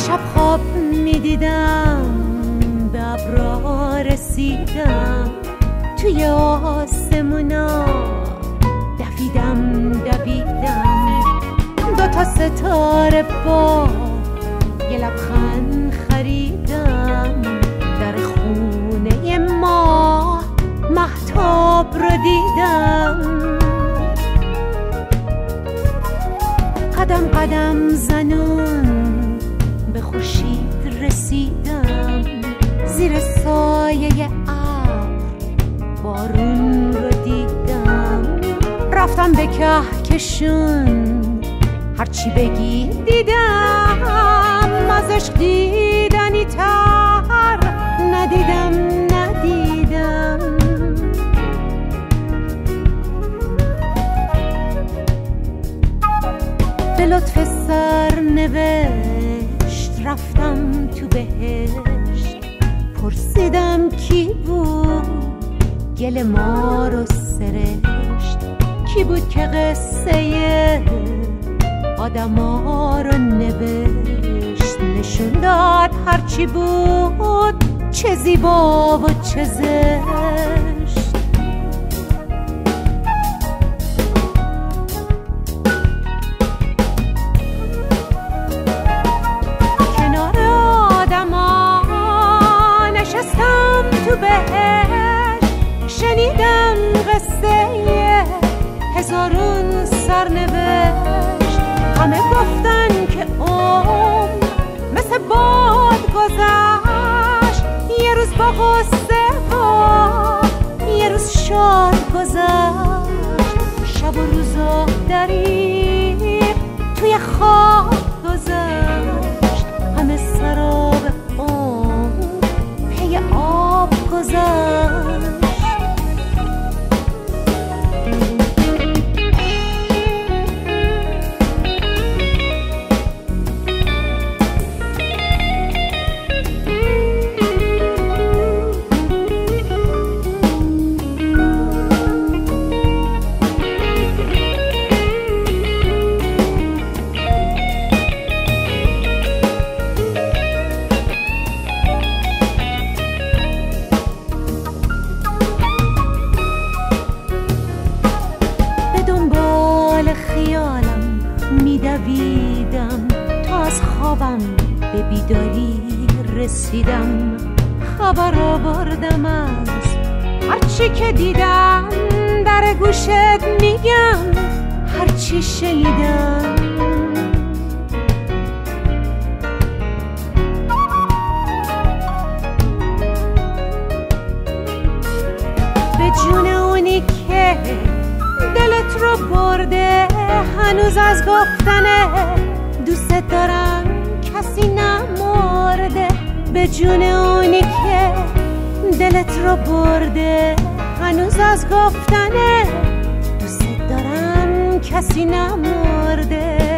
شب خواب میدیدم به ابرا رسیدم، توی آسمونا دویدم 2 ستاره با یه لبخند خریدم، در خونه ما مهتاب رو دیدم. قدم قدم زنون به خورشید رسیدم، زیر سایه ابر بارون رو دیدم. رفتم به کهکشون، هرچی بگی دیدم، از عشق دیدنی تر ندیدم. به لطف سرنوشت رفتم تو بهشت، پرسیدم کی بود گل ما رو سرشت، کی بود که قصه آدما رو نوشت، نشون داد هرچی بود چه زیبا و چه زشت. کنار آدما نشستم تو بهشت، شنیدم قصه هزارون سرنوشت. همه گفتن که مثل باد گذشت، یه روز با غصه و یه روز شاد گذشت. شب و روزا دریق توی خواب گذشت، همه سراب پی آب گذشت. خیالم میدویدم تا از خوابم به بیداری رسیدم. خبر آوردم از هرچی که دیدم، در گوشت میگم هرچی شنیدم. به جون اونی که دلت رو برده، هنوز از گفتن دوست دارم کسی نمرده. به جون اونی که دلت رو برده، هنوز از گفتن دوست دارم کسی نمرده.